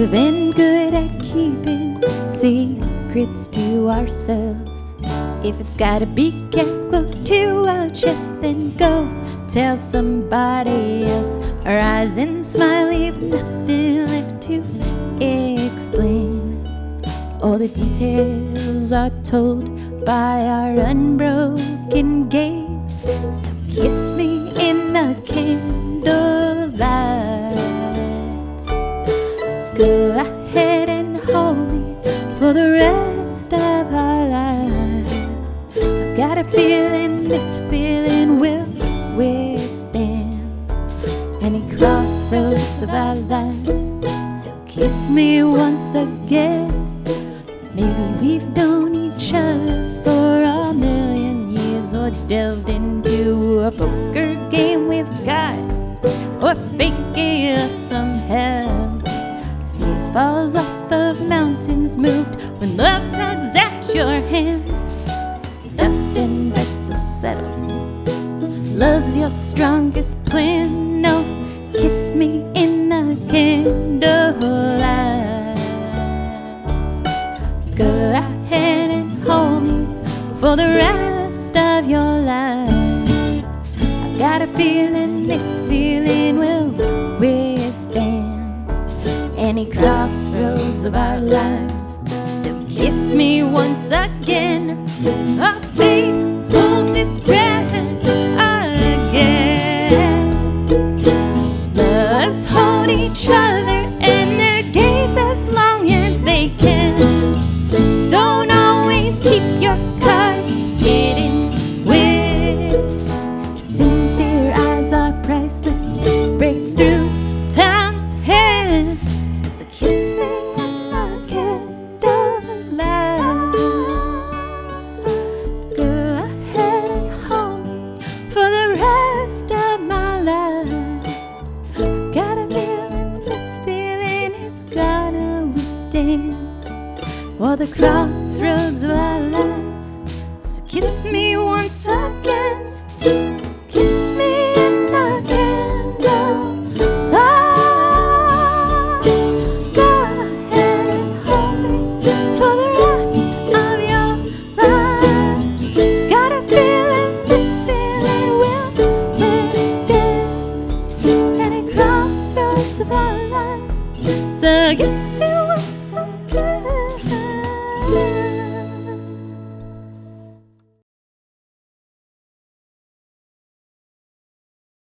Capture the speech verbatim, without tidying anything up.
We've been good at keeping secrets to ourselves. If it's gotta be kept close to our chest, then go tell somebody else. Our eyes and smile leave nothing left to explain. All the details are told by our unbroken gaze. So kiss me in the candlelight. Go ahead and hold me for the rest of our lives. I've got a feeling this feeling will withstand any crossroads of our lives. So kiss me once again. Maybe we've known each other for a million years, or delved into a poker game with God, or faking us some hell. Fear falls off of mountains moved when love tugs at your hand. Dust and bets will settle. Love's your strongest plan. No, kiss me in the candlelight. Go ahead and hold me for the rest of your life. I've got a feeling this feeling will withstand any crossroads of our lives. So kiss me once again. Our fate holds its breath again. Let's hold each other and their gaze as long as they can. Don't always keep your cards hidden with sincere eyes are priceless. Break through time's hands. So kiss me in the candlelight. Go ahead and hold me for the rest of my life. Got a feeling this feeling is gonna withstand all the crossroads of our lives. So kiss me once again. Kiss me in the candlelight. Go ahead and hold me for the rest of your life. Got a feeling this feeling will withstand any crossroads of our lives. So kiss me once